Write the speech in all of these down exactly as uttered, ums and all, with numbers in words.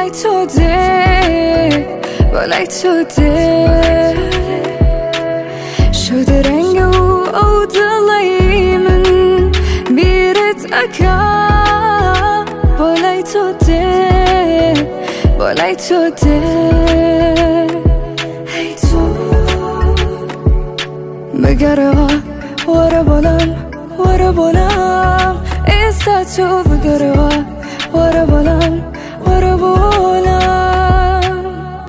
بالای تو ده بالای تو ده شده رنگ او او دلی من بیرت اکا بالای تو ده بالای تو ده ای تو بگره وارا بالام وارا بالام ایسا تو بگره وارا بالام وارا بالام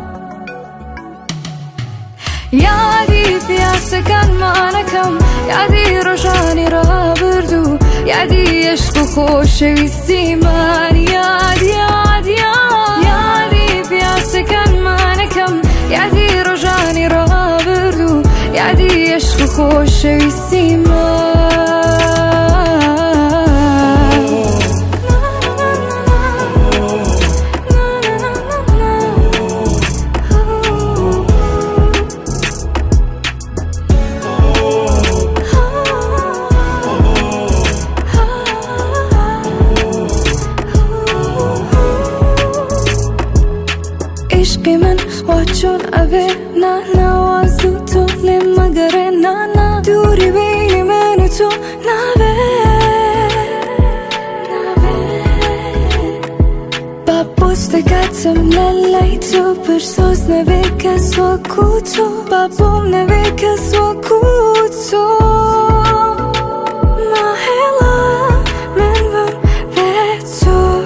یادی پیاسکن مانکم یادی روشانی را بردو یادی عشق و خوشویستی من یاد یاد یاد یادی پیاسکن مانکم یادی روشانی را بردو یادی عشق و خوشویستی من عشقی من واچون اوه نه نوازو تو لمگره نه نه دوری بین من و تو نوه با پستکتم للی تو پرسوز نوه کس و کوتو بابوم نوه کس و کوتو ماهلا من بر به تو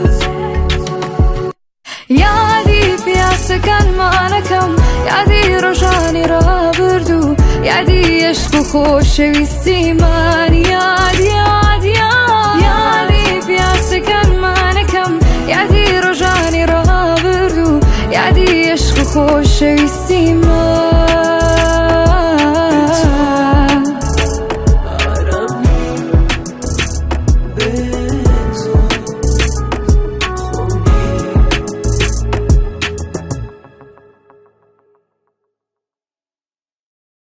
یادی پیاسکن مانکم یادی روشانی را بردو یادی عشق و خوشویستی من